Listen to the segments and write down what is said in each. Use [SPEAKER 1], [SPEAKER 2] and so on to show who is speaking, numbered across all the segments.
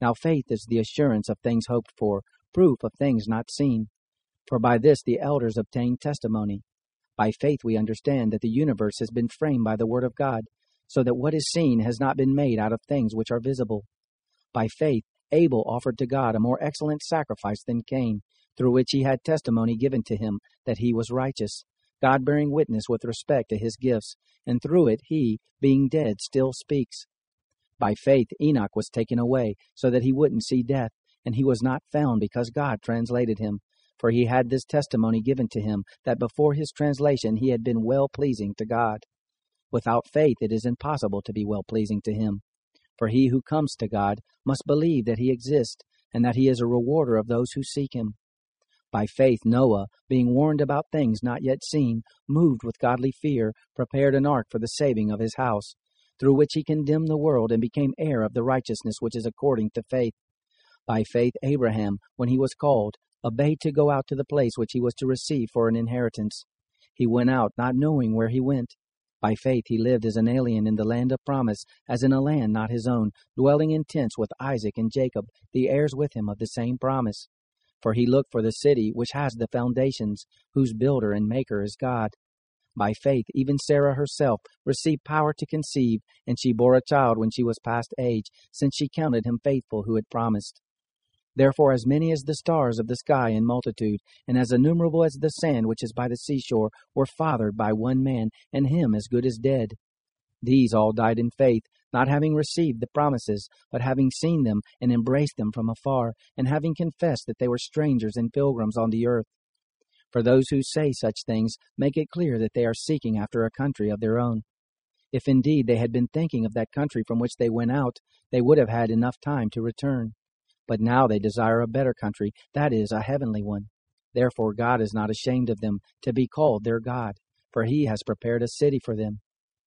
[SPEAKER 1] Now faith is the assurance of things hoped for, proof of things not seen. For by this the elders obtained testimony. By faith we understand that the universe has been framed by the word of God, so that what is seen has not been made out of things which are visible. By faith Abel offered to God a more excellent sacrifice than Cain, through which he had testimony given to him that he was righteous, God bearing witness with respect to his gifts, and through it he, being dead, still speaks. By faith Enoch was taken away, so that he wouldn't see death, and he was not found because God translated him. For he had this testimony given to him, that before his translation he had been well-pleasing to God. Without faith it is impossible to be well-pleasing to him. For he who comes to God must believe that he exists, and that he is a rewarder of those who seek him. By faith Noah, being warned about things not yet seen, moved with godly fear, prepared an ark for the saving of his house, through which he condemned the world and became heir of the righteousness which is according to faith. By faith Abraham, when he was called, obeyed to go out to the place which he was to receive for an inheritance. He went out, not knowing where he went. By faith he lived as an alien in the land of promise, as in a land not his own, dwelling in tents with Isaac and Jacob, the heirs with him of the same promise. For he looked for the city which has the foundations, whose builder and maker is God. By faith even Sarah herself received power to conceive, and she bore a child when she was past age, since she counted him faithful who had promised. Therefore as many as the stars of the sky in multitude, and as innumerable as the sand which is by the seashore, were fathered by one man, and him as good as dead. These all died in faith, not having received the promises, but having seen them and embraced them from afar, and having confessed that they were strangers and pilgrims on the earth. For those who say such things make it clear that they are seeking after a country of their own. If indeed they had been thinking of that country from which they went out, they would have had enough time to return. But now they desire a better country, that is, a heavenly one. Therefore God is not ashamed of them, to be called their God, for he has prepared a city for them.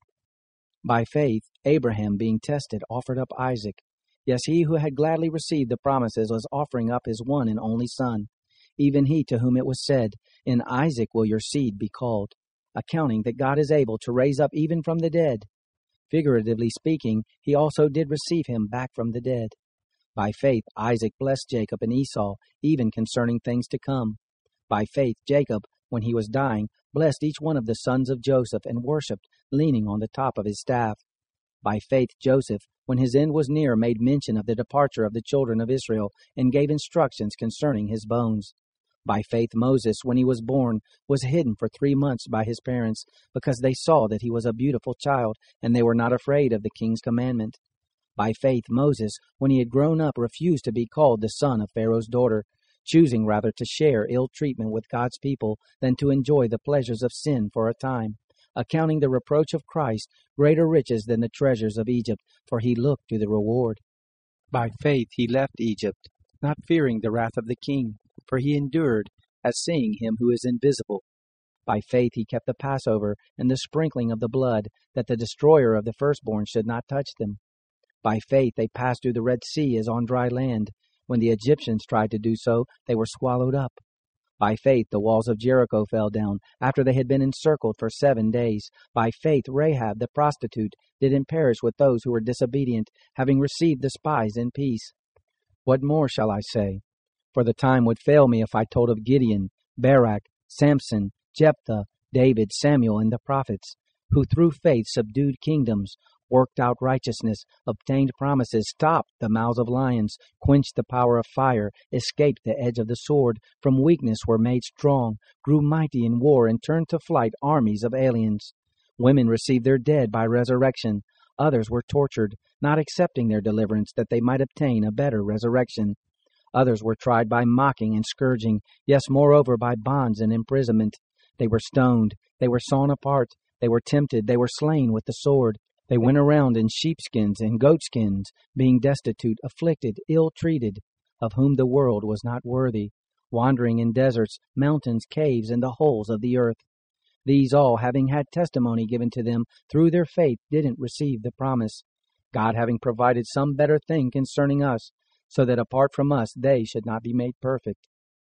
[SPEAKER 1] By faith Abraham, being tested, offered up Isaac. Yes, he who had gladly received the promises was offering up his one and only son, even he to whom it was said, In Isaac will your seed be called, accounting that God is able to raise up even from the dead. Figuratively speaking, he also did receive him back from the dead. By faith Isaac blessed Jacob and Esau, even concerning things to come. By faith Jacob, when he was dying, blessed each one of the sons of Joseph, and worshipped, leaning on the top of his staff. By faith Joseph, when his end was near, made mention of the departure of the children of Israel, and gave instructions concerning his bones. By faith Moses, when he was born, was hidden for 3 months by his parents, because they saw that he was a beautiful child, and they were not afraid of the king's commandment. By faith Moses, when he had grown up, refused to be called the son of Pharaoh's daughter, choosing rather to share ill treatment with God's people than to enjoy the pleasures of sin for a time, accounting the reproach of Christ greater riches than the treasures of Egypt, for he looked to the reward. By faith he left Egypt, not fearing the wrath of the king, for he endured, as seeing him who is invisible. By faith he kept the Passover and the sprinkling of the blood, that the destroyer of the firstborn should not touch them. By faith they passed through the Red Sea as on dry land. When the Egyptians tried to do so, they were swallowed up. By faith the walls of Jericho fell down, after they had been encircled for 7 days. By faith Rahab the prostitute didn't perish with those who were disobedient, having received the spies in peace. What more shall I say? For the time would fail me if I told of Gideon, Barak, Samson, Jephthah, David, Samuel, and the prophets, who through faith subdued kingdoms, worked out righteousness, obtained promises, stopped the mouths of lions, quenched the power of fire, escaped the edge of the sword, from weakness were made strong, grew mighty in war, and turned to flight armies of aliens. Women received their dead by resurrection. Others were tortured, not accepting their deliverance, that they might obtain a better resurrection. Others were tried by mocking and scourging, yes, moreover, by bonds and imprisonment. They were stoned, they were sawn apart, they were tempted, they were slain with the sword. They went around in sheepskins and goatskins, being destitute, afflicted, ill-treated, of whom the world was not worthy, wandering in deserts, mountains, caves, and the holes of the earth. These all, having had testimony given to them through their faith, didn't receive the promise, God having provided some better thing concerning us, so that apart from us they should not be made perfect.